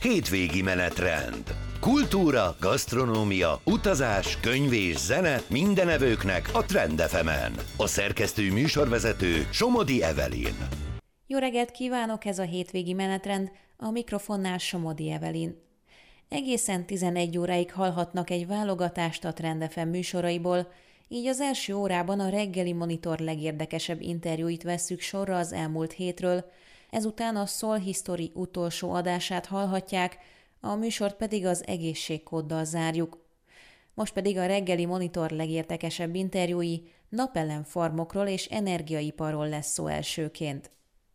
Hétvégi menetrend. Kultúra, gasztronómia, utazás, könyv és zene minden evőknek a Trend FM-en. A szerkesztő műsorvezető Somodi Evelyn. Jó reggelt kívánok, ez a hétvégi menetrend, a mikrofonnál Somodi Evelyn. Egészen 11 óráig hallhatnak egy válogatást a Trend FM műsoraiból, így az első órában a reggeli monitor legérdekesebb interjúit vesszük sorra az elmúlt hétről, ezután a Soul History utolsó adását hallhatják, a műsort pedig az egészségkóddal zárjuk. Most pedig a reggeli monitor legérdekesebb interjúi napelemfarmokról és energiaiparról lesz szó elsőként.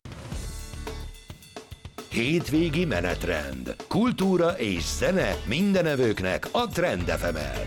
Hétvégi menetrend. Kultúra és zene minden evőknek a Trend FM-en.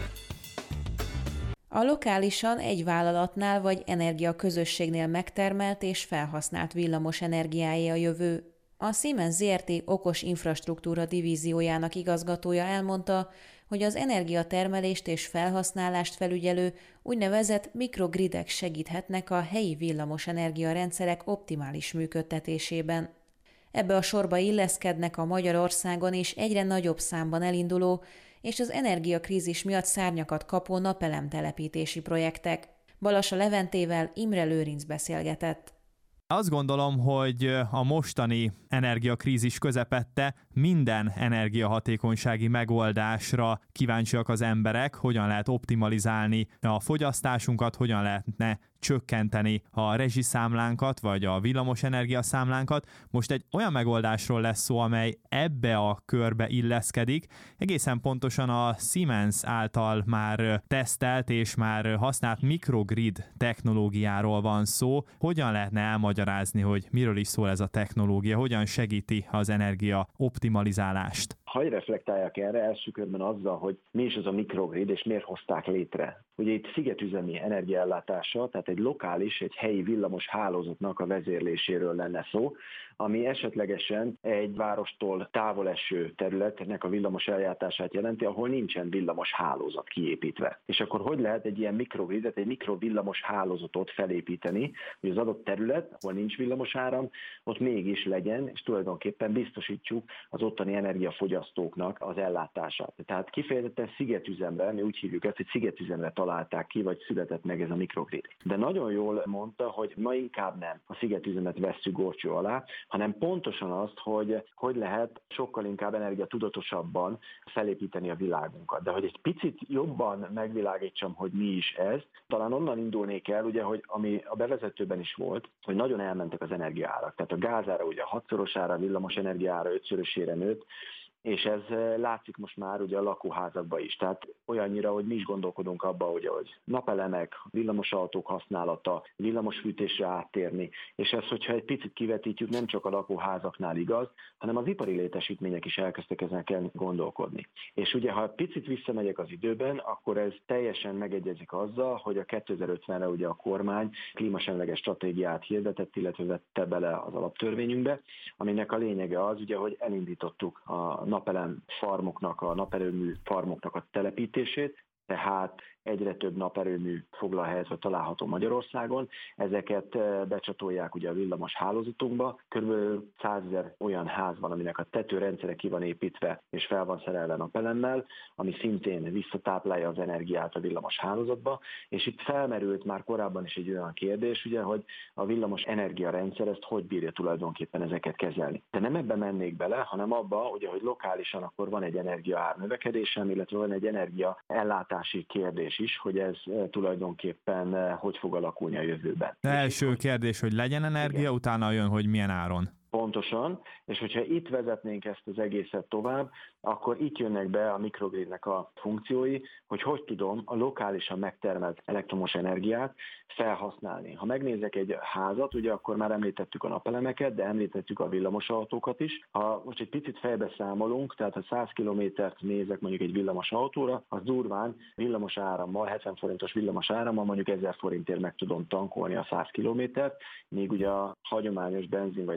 A lokálisan egy vállalatnál vagy energiaközösségnél megtermelt és felhasznált villamos energiáé a jövő. A Siemens Zrt. Okos infrastruktúra divíziójának igazgatója elmondta, hogy az energiatermelést és felhasználást felügyelő úgynevezett mikrogridek segíthetnek a helyi villamos energiarendszerek optimális működtetésében. Ebbe a sorba illeszkednek a Magyarországon is egyre nagyobb számban elinduló és az energiakrízis miatt szárnyakat kapó napelemtelepítési projektek. Balassa Leventével Imre Lőrinc beszélgetett. Azt gondolom, hogy a mostani energiakrízis közepette minden energiahatékonysági megoldásra kíváncsiak az emberek, hogyan lehet optimalizálni a fogyasztásunkat, hogyan lehetne csökkenteni a rezsiszámlánkat, vagy a villamosenergia számlánkat. Most egy olyan megoldásról lesz szó, amely ebbe a körbe illeszkedik. Egészen pontosan a Siemens által már tesztelt és már használt mikrogrid technológiáról van szó. Hogyan lehetne elmagyarázni, hogy miről is szól ez a technológia, hogyan segíti az energia optimalizálást? Hagy reflektálják erre első körben azzal, hogy mi is az a mikrogrid, és miért hozták létre. Ugye itt szigetüzemi energiaellátása, tehát egy lokális, egy helyi villamos hálózatnak a vezérléséről lenne szó, ami esetlegesen egy várostól távol eső területnek a villamos ellátását jelenti, ahol nincsen villamos hálózat kiépítve. És akkor hogy lehet egy ilyen mikrogridet, egy mikrovillamos hálózatot felépíteni, hogy az adott terület, ahol nincs villamos áram, ott mégis legyen, és tulajdonképpen biztosítsuk az ottani energiafogyasztóknak az ellátását. Tehát kifejezetten szigetüzemre, mi úgy hívjuk ezt, hogy szigetüzemre találták ki, vagy született meg ez a mikrogrid. De nagyon jól mondta, hogy ma inkább nem a szigetüzemet vesszük górcső alá, hanem pontosan azt, hogy lehet sokkal inkább energiatudatosabban felépíteni a világunkat. De hogy egy picit jobban megvilágítsam, hogy mi is ez, talán onnan indulnék el, ugye, hogy ami a bevezetőben is volt, hogy nagyon elmentek az energiaárak. Tehát a gázára ugye 6-szorosára, a villamos energiára 5-szörösére nőtt, és ez látszik most már ugye a lakóházakban is. Tehát olyannyira, hogy mi is gondolkodunk abba, hogy napelemek, villamosautók használata, villamosfűtésre áttérni, és ez, hogyha egy picit kivetítjük, nem csak a lakóházaknál igaz, hanem az ipari létesítmények is elkezdtek ezen gondolkodni. És ugye, ha picit visszamegyek az időben, akkor ez teljesen megegyezik azzal, hogy a 2050-re ugye a kormány klímasemleges stratégiát hirdetett, illetve vette bele az alaptörvényünkbe, aminek a lényege az, ugye, hogy elindítottuk a napelem farmoknak, a naperőmű farmoknak a telepítését, tehát egyre több naperőmű foglal helyet, vagy található Magyarországon. Ezeket becsatolják ugye a villamos hálózatunkba. Körülbelül 100 000 olyan ház van, aminek a tetőrendszere ki van építve, és fel van szerelve napelemmel, ami szintén visszatáplálja az energiát a villamos hálózatba. És itt felmerült már korábban is egy olyan kérdés, ugye, hogy a villamos energiarendszer ezt hogy bírja tulajdonképpen ezeket kezelni. De nem ebbe mennék bele, hanem abba, ugye, hogy lokálisan akkor van egy energiaár növekedésem, illetve van egy energiaellátási kérdés is, hogy ez tulajdonképpen hogy fog alakulni a jövőben. De első kérdés, hogy legyen energia, igen. Utána jön, hogy milyen áron. Pontosan, és hogyha itt vezetnénk ezt az egészet tovább, akkor itt jönnek be a mikrogridnek a funkciói, hogy tudom a lokálisan megtermelt elektromos energiát felhasználni. Ha megnézek egy házat, ugye akkor már említettük a napelemeket, de említettük a villamosautókat is. Ha most egy picit fejbe számolunk, tehát ha 100 kilométert nézek mondjuk egy villamos autóra, az durván villamos árammal, 70 forintos villamos árammal mondjuk 1000 forintért meg tudom tankolni a 100 kilométert, míg ugye a hagyományos benzin vagy dízel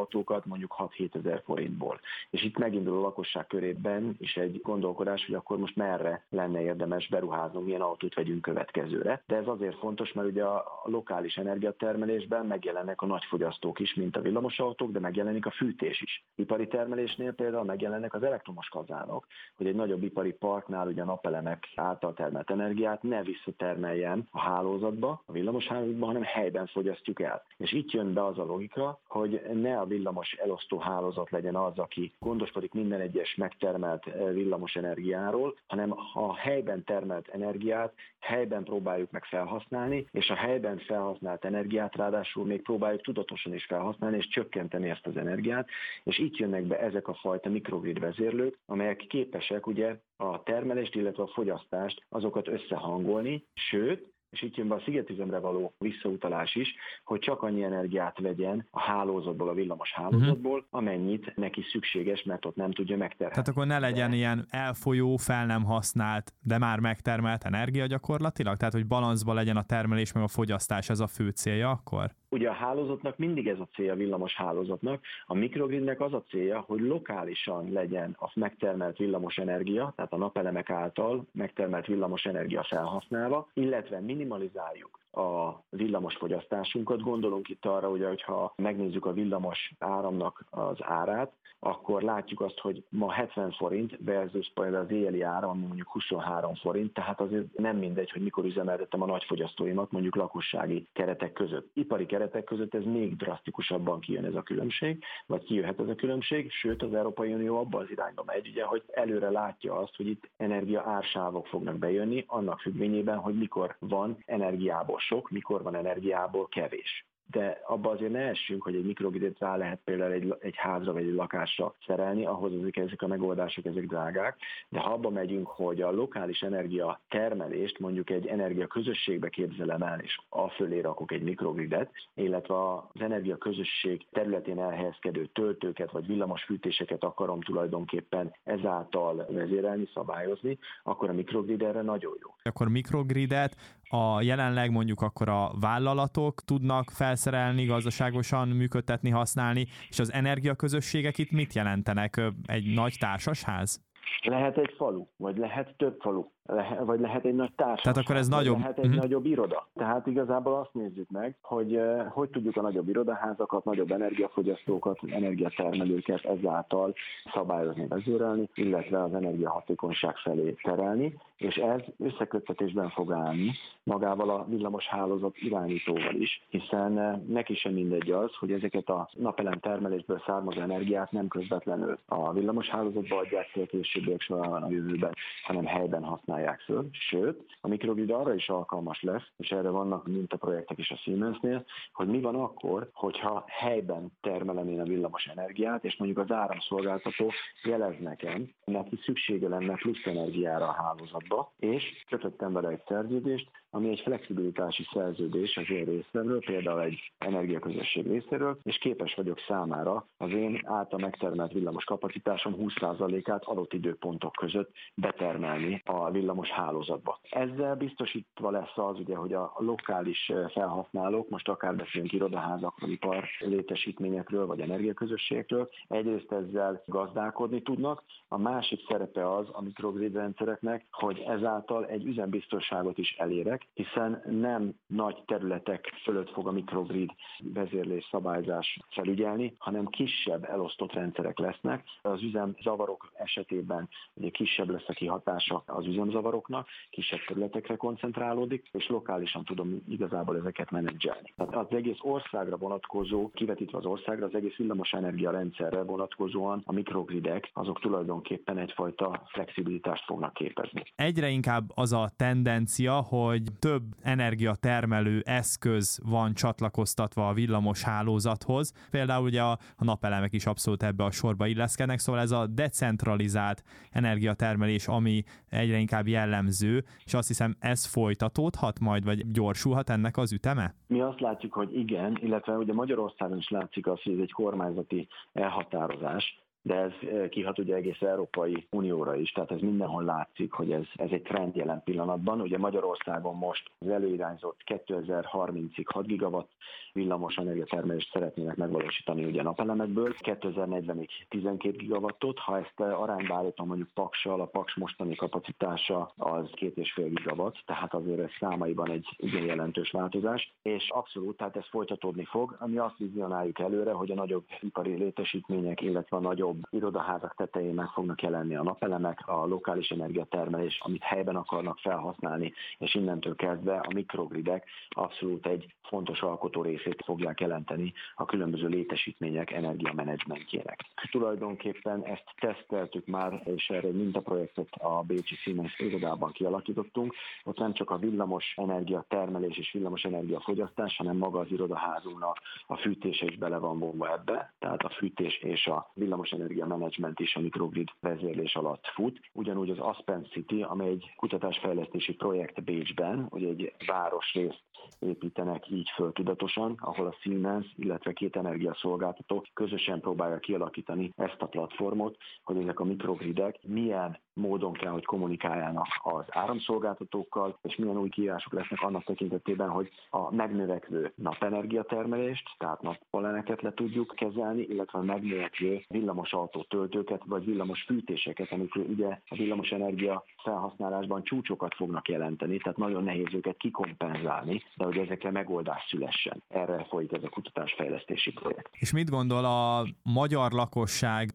autókat mondjuk 6-7 ezer forintból. És itt megindul a lakosság körében is egy gondolkodás, hogy akkor most merre lenne érdemes beruháznunk, milyen autót vegyünk következőre. De ez azért fontos, mert ugye a lokális energiatermelésben megjelennek a nagyfogyasztók is, mint a villamosautók, de megjelenik a fűtés is. Ipari termelésnél például megjelennek az elektromos kazánok, hogy egy nagyobb ipari parknál ugye a napelemek által termelt energiát ne visszatermeljen a hálózatba, a villamos hálózatba, hanem helyben fogyasztjuk el. És itt jön be az a logika, hogy ne a villamos elosztó hálózat legyen az, aki gondoskodik minden egyes megtermelt villamos energiáról, hanem a helyben termelt energiát helyben próbáljuk meg felhasználni, és a helyben felhasznált energiát ráadásul még próbáljuk tudatosan is felhasználni, és csökkenteni ezt az energiát, és itt jönnek be ezek a fajta mikrogrid vezérlők, amelyek képesek ugye a termelést, illetve a fogyasztást, azokat összehangolni, sőt, és itt jön be a szigetüzemre való visszautalás is, hogy csak annyi energiát vegyen a hálózatból, a villamos hálózatból, amennyit neki szükséges, mert ott nem tudja megtermelni. Tehát akkor ne legyen ilyen elfolyó, fel nem használt, de már megtermelt energia gyakorlatilag? Tehát, hogy balanszban legyen a termelés meg a fogyasztás, ez a fő célja akkor? Ugye a hálózatnak mindig ez a célja, a villamos hálózatnak. A mikrogridnek az a célja, hogy lokálisan legyen a megtermelt villamos energia, tehát a napelemek által megtermelt villamos energia felhasználva, illetve minimalizáljuk a villamos fogyasztásunkat. Gondolunk itt arra, ugye, hogyha megnézzük a villamos áramnak az árát, akkor látjuk azt, hogy ma 70 forint versus például az éjjeli ára, ami mondjuk 23 forint, tehát azért nem mindegy, hogy mikor üzemeltetem a nagyfogyasztóimat mondjuk lakossági keretek között. Ipari keretek között ez még drasztikusabban kijön ez a különbség, vagy kijöhet ez a különbség, sőt az Európai Unió abban az irányba megy, ugye, hogy előre látja azt, hogy itt energia ársávok fognak bejönni, annak függvényében, hogy mikor van energiából sok, mikor van energiából kevés. De abba azért ne essünk, hogy egy mikrogridet rá lehet például egy házra vagy egy lakásra szerelni, ahhoz ezek a megoldások, ezek drágák, de ha abba megyünk, hogy a lokális energia termelést mondjuk egy energia közösségbe képzelem el, és afölé rakok egy mikrogridet, illetve az energia közösség területén elhelyezkedő töltőket vagy villamosfűtéseket akarom tulajdonképpen ezáltal vezérelni, szabályozni, akkor a mikrogrid erre nagyon jó. Akkor mikrogridet jelenleg mondjuk akkor a vállalatok tudnak felszerelni, gazdaságosan működtetni, használni, és az energiaközösségek itt mit jelentenek? Egy nagy társasház? Lehet egy falu, vagy lehet több falu, vagy lehet egy nagy társaság. Tehát akkor ez nagyobb. Lehet egy nagyobb iroda. Tehát igazából azt nézzük meg, hogy hogy tudjuk a nagyobb irodaházakat, nagyobb energiafogyasztókat, energiatermelőket ezáltal szabályozni, vezérelni, illetve az energiahatékonyság felé terelni, és ez összeköttetésben fog állni magával a villamos hálózat irányítóval is, hiszen neki sem mindegy az, hogy ezeket a napelem termelésből származó energiát nem közvetlenül a villamos hálózatba adják fel későbbiek során a jövőben, hanem helyben használják föl. Sőt, a mikrogrid arra is alkalmas lesz, és erre vannak mintaprojektek is a Siemensnél, hogy mi van akkor, hogyha helyben termelem én a villamos energiát, és mondjuk az áramszolgáltató jelez nekem, neki szüksége lenne plusz energiára a hálózatba, és kötöttem vele egy szerződést, ami egy flexibilitási szerződés az én részemről, például egy energiaközösség részéről, és képes vagyok számára az én által megtermelt villamos kapacitásom 20%-át adott időpontok között betermelni a villamos hálózatba. Ezzel biztosítva lesz az, ugye, hogy a lokális felhasználók, most akár beszélünk irodaházakról, ipar létesítményekről, vagy energiaközösségekről, egyrészt ezzel gazdálkodni tudnak, a másik szerepe az a mikrogrid rendszereknek, hogy ezáltal egy üzembiztonságot is elérek, hiszen nem nagy területek fölött fog a mikrogrid vezérlés szabályzás felügyelni, hanem kisebb elosztott rendszerek lesznek. Az üzemzavarok esetében ugye kisebb lesz a kihatása az üzemzavaroknak, kisebb területekre koncentrálódik, és lokálisan tudom igazából ezeket menedzselni. Tehát az egész országra vonatkozó, kivetítve az országra, az egész villamosenergia rendszerre vonatkozóan a mikrogridek azok tulajdonképpen egyfajta flexibilitást fognak képezni. Egyre inkább az a tendencia, hogy több energiatermelő eszköz van csatlakoztatva a villamos hálózathoz. Például ugye a napelemek is abszolút ebbe a sorba illeszkednek, szóval ez a decentralizált energiatermelés, ami egyre inkább jellemző, és azt hiszem ez folytatódhat majd, vagy gyorsulhat ennek az üteme? Mi azt látjuk, hogy igen, illetve ugye Magyarországon is látszik az, hogy ez egy kormányzati elhatározás, de ez kihat ugye egész Európai Unióra is, tehát ez mindenhol látszik, hogy ez egy trend jelen pillanatban. Ugye Magyarországon most az előirányzott 2030-ig 6 gigawatt villamos energiatermelést szeretnének megvalósítani ugye napelemekből, 2040-ig 12 gigawattot, ha ezt arányba állítom mondjuk Paksal, a Paks mostani kapacitása az 2,5 gigawatt, tehát azért ez számaiban egy igen jelentős változás, és abszolút, tehát ez folytatódni fog, ami azt vizionáljuk előre, hogy a nagyobb ipari létesítmények, illetve a nagyobb irodaházak tetején meg fognak jelenni a napelemek, a lokális energiatermelés, amit helyben akarnak felhasználni, és innentől kezdve a mikrogridek abszolút egy fontos alkotó részét fogják jelenteni a különböző létesítmények energiamenedzsmentjének. Tulajdonképpen ezt teszteltük már, és erre egy mintaprojektet a bécsi Siemens irodában kialakítottunk. Ott nem csak a villamos energiatermelés és villamos energiafogyasztás, hanem maga az irodaházunknak a fűtése is bele van vonva ebbe, tehát a fűtés és a villamos energiamenedzsment is a mikrogrid vezérlés alatt fut. Ugyanúgy az Aspen City, amely egy kutatásfejlesztési projekt Bécsben, hogy egy városrészt építenek így föl tudatosan, ahol a Siemens, illetve 2 energiaszolgáltató közösen próbálja kialakítani ezt a platformot, hogy ezek a mikrogridek milyen módon kell, hogy kommunikáljanak az áramszolgáltatókkal, és milyen új kihívások lesznek annak tekintetében, hogy a megnövekvő napenergiatermelést, tehát nappaleneket le tudjuk kezelni, illetve a megnövekvő villamos autótöltőket, vagy villamos fűtéseket, amikor ugye a villamos energia felhasználásban csúcsokat fognak jelenteni, tehát nagyon nehéz őket kikompenzálni, de hogy ezekre megoldás szülessen. Erre folyik ez a kutatásfejlesztési projekt. És mit gondol a magyar lakosság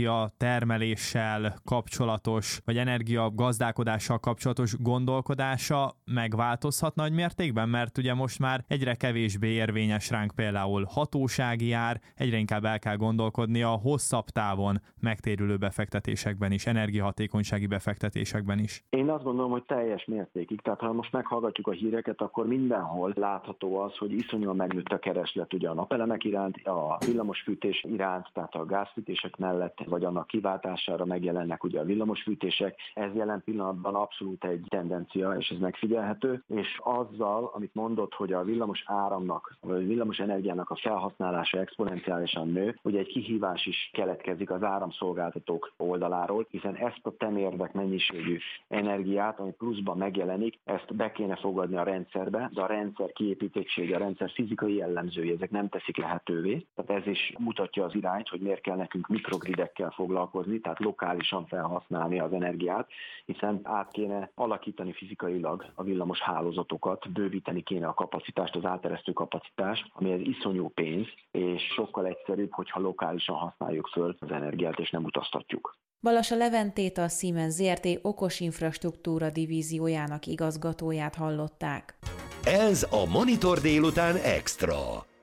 energiatermeléssel kapcsolatos, vagy energiagazdálkodással kapcsolatos gondolkodása megváltozhat nagy mértékben? Mert ugye most már egyre kevésbé érvényes ránk például hatósági ár, egyre inkább el kell gondolkodni a hosszabb távon megtérülő befektetésekben is, energiahatékonysági befektetésekben is. Én azt gondolom, hogy teljes mértékig. Tehát ha most meghallgatjuk a híreket, akkor mindenhol látható az, hogy iszonyúan megnőtt a kereslet ugye a napelemek iránt, a villamosfűtés iránt, tehát a gázfűtések mellett, vagy annak kiváltására megjelennek ugye a villamosfűtések. Ez jelen pillanatban abszolút egy tendencia, és ez megfigyelhető, és azzal, amit mondott, hogy a villamos áramnak, vagy villamos energiának a felhasználása exponenciálisan nő, ugye egy kihívás is keletkezik az áramszolgáltatók oldaláról, hiszen ezt a temérdek mennyiségű energiát, ami pluszban megjelenik, ezt be kéne fogadni a rendszerbe, de a rendszer kiépítettsége, a rendszer fizikai jellemzői, ezek nem teszik lehetővé. Tehát ez is mutatja az irányt, hogy miért kell nekünk mikrogridekkel foglalkozni, tehát lokálisan felhasználni az energiát, hiszen át kéne alakítani fizikailag a villamos hálózatokat, bővíteni kéne a kapacitást, az áteresztő kapacitást, ami ez iszonyú pénz, és sokkal egyszerűbb, hogyha lokálisan használjuk föl az energiát, és nem utaztatjuk. Balassa Leventét, a Siemens Zrt. Okos infrastruktúra divíziójának igazgatóját hallották. Ez a Monitor délután extra.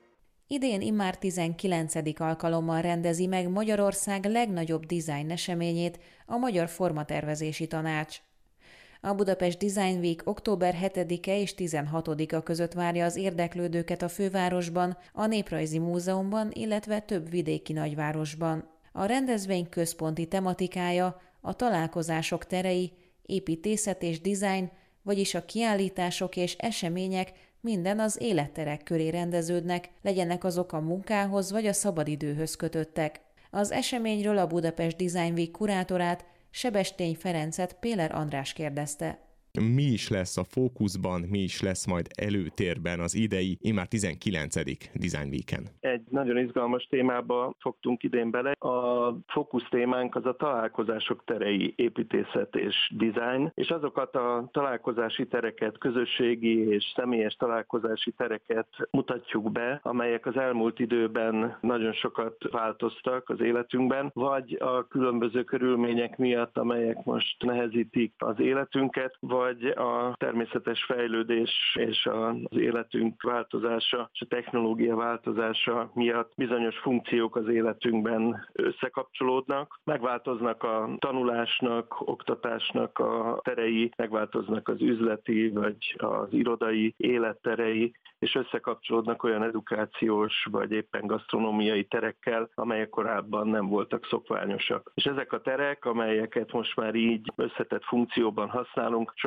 Idén immár 19. alkalommal rendezi meg Magyarország legnagyobb design eseményét, a Magyar Formatervezési Tanács. A Budapest Design Week október 7-e és 16-a között várja az érdeklődőket a fővárosban, a Néprajzi Múzeumban, illetve több vidéki nagyvárosban. A rendezvény központi tematikája a találkozások terei, építészet és design, vagyis a kiállítások és események minden az életterek köré rendeződnek, legyenek azok a munkához vagy a szabadidőhöz kötöttek. Az eseményről a Budapest Design Week kurátorát, Sebestény Ferencet Péler András kérdezte. Mi is lesz a fókuszban, mi is lesz majd előtérben az idei, immár 19. Design Weeken? Egy nagyon izgalmas témába fogtunk idén bele. A fókusz témánk az a találkozások terei, építészet és design, és azokat a találkozási tereket, közösségi és személyes találkozási tereket mutatjuk be, amelyek az elmúlt időben nagyon sokat változtak az életünkben, vagy a különböző körülmények miatt, amelyek most nehezítik az életünket, vagy a természetes fejlődés és az életünk változása és a technológia változása miatt bizonyos funkciók az életünkben összekapcsolódnak. Megváltoznak a tanulásnak, oktatásnak a terei, megváltoznak az üzleti vagy az irodai életterei, és összekapcsolódnak olyan edukációs vagy éppen gasztronómiai terekkel, amelyek korábban nem voltak szokványosak. És ezek a terek, amelyeket most már így összetett funkcióban használunk, sokkal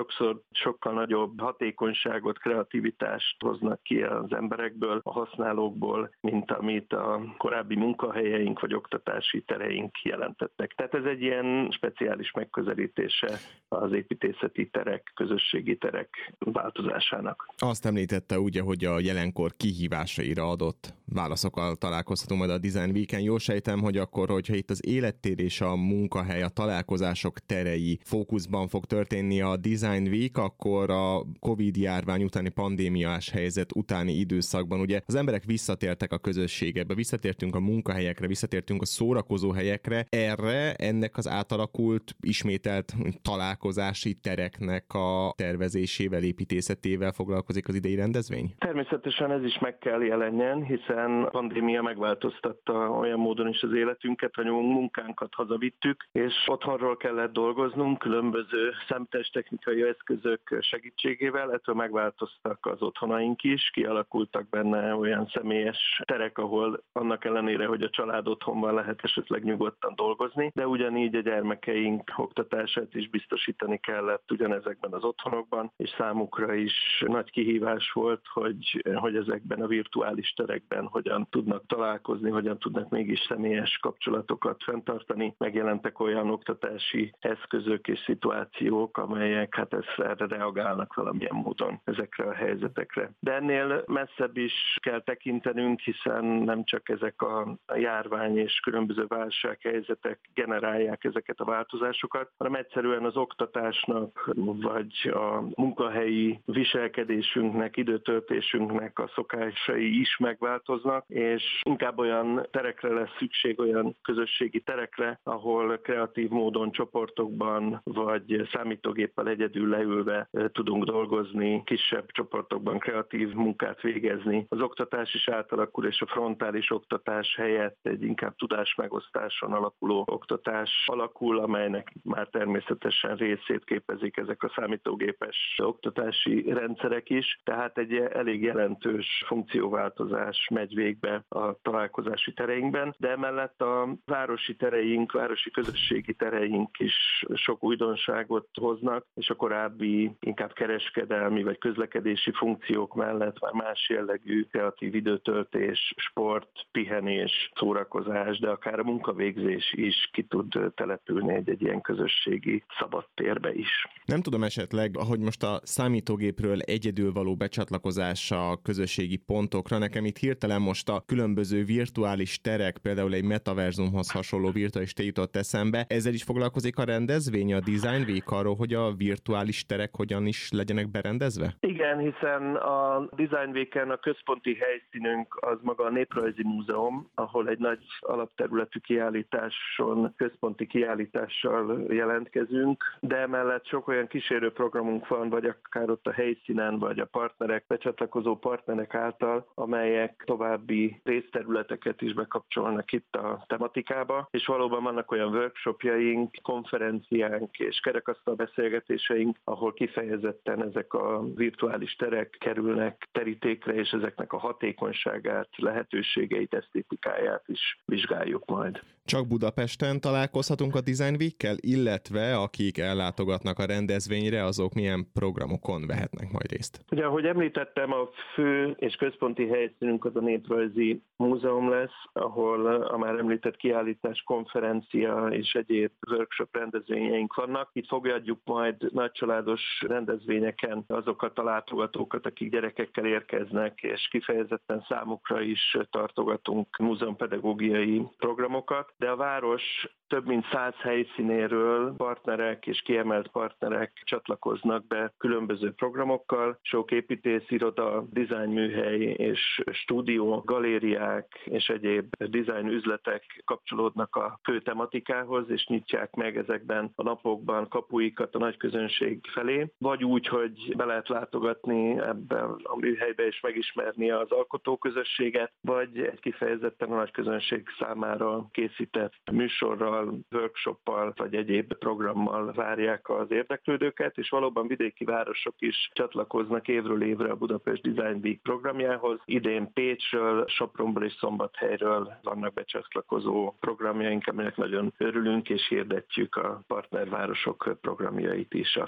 sokszor sokkal nagyobb hatékonyságot, kreativitást hoznak ki az emberekből, a használókból, mint amit a korábbi munkahelyeink vagy oktatási tereink jelentettek. Tehát ez egy ilyen speciális megközelítése az építészeti terek, közösségi terek változásának. Azt említette ugye, hogy a jelenkor kihívásaira adott válaszokkal találkozhatunk majd a Design Week-en. Jól sejtem, hogy akkor, hogyha itt az élettér és a munkahely, a találkozások terei fókuszban fog történni a Design Week, akkor a Covid-járvány utáni pandémiás helyzet utáni időszakban ugye az emberek visszatértek a közösségekbe, visszatértünk a munkahelyekre, visszatértünk a szórakozó helyekre. Erre ennek az átalakult, ismételt találkozási tereknek a tervezésével, építészetével foglalkozik az idei rendezvény? Természetesen ez is meg kell jelenjen, hiszen a pandémia megváltoztatta olyan módon is az életünket, hogy a munkánkat hazavittük, és otthonról kellett dolgoznunk különböző számítástechnikai eszközök segítségével, ettől megváltoztak az otthonaink is, kialakultak benne olyan személyes terek, ahol annak ellenére, hogy a család otthonban lehet esetleg nyugodtan dolgozni, de ugyanígy a gyermekeink oktatását is biztosítani kellett ugyanezekben az otthonokban, és számukra is nagy kihívás volt, hogy ezekben a virtuális terekben hogyan tudnak találkozni, hogyan tudnak mégis személyes kapcsolatokat fenntartani. Megjelentek olyan oktatási eszközök és szituációk, amelyek erre reagálnak valamilyen módon ezekre a helyzetekre. De ennél messzebb is kell tekintenünk, hiszen nem csak ezek a járvány és különböző válsághelyzetek generálják ezeket a változásokat, hanem egyszerűen az oktatásnak, vagy a munkahelyi viselkedésünknek, időtöltésünknek a szokásai is megváltoznak, és inkább olyan terekre lesz szükség, olyan közösségi terekre, ahol kreatív módon csoportokban, vagy számítógéppel egyedül leülve tudunk dolgozni, kisebb csoportokban kreatív munkát végezni. Az oktatás is átalakul, és a frontális oktatás helyett egy inkább tudásmegosztáson alapuló oktatás alakul, amelynek már természetesen részét képezik ezek a számítógépes oktatási rendszerek is, tehát egy elég jelentős funkcióváltozás megy végbe a találkozási tereinkben, de emellett a városi tereink, városi közösségi tereink is sok újdonságot hoznak, és a korábbi inkább kereskedelmi vagy közlekedési funkciók mellett már más jellegű kreatív időtöltés, sport, pihenés, szórakozás, de akár a munkavégzés is ki tud települni egy ilyen közösségi szabadtérbe is. Nem tudom esetleg, ahogy most a számítógépről egyedül való becsatlakozása a közösségi pontokra, nekem itt hirtelen most a különböző virtuális terek, például egy metaverzumhoz hasonló virtuális tér jutott eszembe. Ezzel is foglalkozik a rendezvény, a Design Week, arról, hogy a virtuális terek hogyan is legyenek berendezve? Igen, hiszen a Design Week-en a központi helyszínünk az maga a Néprajzi Múzeum, ahol egy nagy alapterületű kiállításon, központi kiállítással jelentkezünk, de emellett sok olyan kísérő programunk van, vagy akár ott a helyszínen, vagy a partnerek, becsatlakozó partnerek által, amelyek további részterületeket is bekapcsolnak itt a tematikába, és valóban vannak olyan workshopjaink, konferenciánk és kerekasztal beszélgetéseink, ahol kifejezetten ezek a virtuális terek kerülnek terítékre, és ezeknek a hatékonyságát, lehetőségeit, esztétikáját is vizsgáljuk majd. Csak Budapesten találkozhatunk a Design Week-kel, illetve akik ellátogatnak a rendezvényre, azok milyen programokon vehetnek majd részt? Ugye, ahogy említettem, a fő és központi helyszínünk az a Néprajzi Múzeum lesz, ahol a már említett kiállítás, konferencia és egyéb workshop rendezvényeink vannak. Itt fogadjuk majd nagycsaládos rendezvényeken azokat a látogatókat, akik gyerekekkel érkeznek, és kifejezetten számukra is tartogatunk múzeumpedagógiai programokat, de a város több mint 100 helyszínéről partnerek és kiemelt partnerek csatlakoznak be különböző programokkal. Sok építész, iroda, design műhely és stúdió, galériák és egyéb design üzletek kapcsolódnak a fő tematikához, és nyitják meg ezekben a napokban kapuikat a nagy közönség felé, vagy úgy, hogy be lehet látogatni ebbe a műhelybe és megismerni az alkotóközösséget, vagy egy kifejezetten a nagy közönség számára készített műsorral, workshoppal vagy egyéb programmal várják az érdeklődőket, és valóban vidéki városok is csatlakoznak évről évre a Budapest Design Week programjához. Idén Pécsről, Sopronból és Szombathelyről vannak becsatlakozó programjaink, aminek nagyon örülünk, és hirdetjük a partnervárosok programjait is a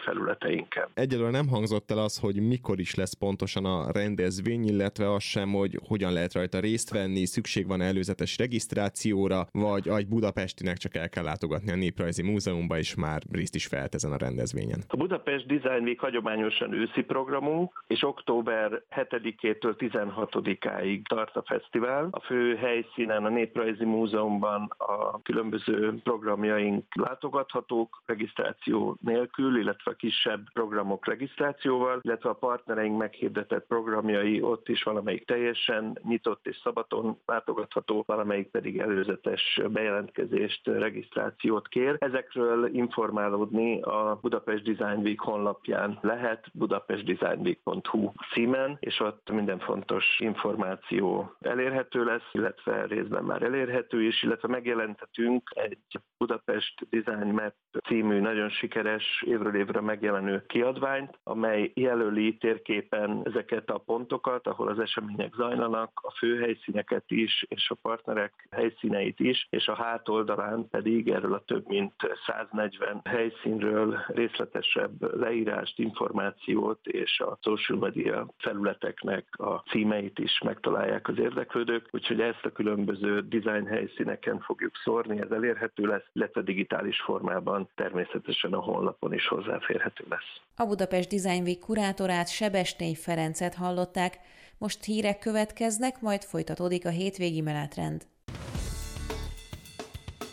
felületeinken. Egyelőre nem hangzott el az, hogy mikor is lesz pontosan a rendezvény, illetve az sem, hogy hogyan lehet rajta részt venni, szükség van előzetes regisztrációra, vagy egy budapestinek csak el kell látogatni a Néprajzi Múzeumba, és már részt is vehet ezen a rendezvényen. A Budapest Design Week hagyományosan őszi programunk, és október 7-től 16-áig tart a fesztivál. A fő helyszínen, a Néprajzi Múzeumban a különböző programjaink látogathatók regisztráció nélkül, illetve a kisebb programok regisztrációval, illetve a partnereink meghirdetett programjai ott is valamelyik teljesen nyitott és szabadon látogatható, valamelyik pedig előzetes bejelentkezést, regisztrációt kér. Ezekről informálódni a Budapest Design Week honlapján lehet, budapestdesignweek.hu címen, és ott minden fontos információ elérhető lesz, illetve részben már elérhető is, illetve megjelentetünk egy Budapest Design Map című nagyon sikeres, évről évre megjelenő kiadványt, amely jelöli térképen ezeket a pontokat, ahol az események zajlanak, a főhelyszíneket is, és a partnerek helyszíneit is, és a hátoldalán pedig erről a több mint 140 helyszínről részletesebb leírást, információt és a social media felületeknek a címeit is megtalálják az érdeklődők, úgyhogy ezt a különböző design helyszíneken fogjuk szórni, ez elérhető lesz, illetve digitális formában természetesen a honlapon is hozzáférhető lesz. A Budapest Design Week kurátorát, Sebesnéy Ferencet hallották, most hírek következnek, majd folytatódik a hétvégi menetrend.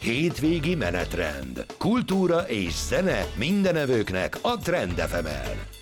Hétvégi menetrend. Kultúra és zene mindenevőknek a Trend FM-en.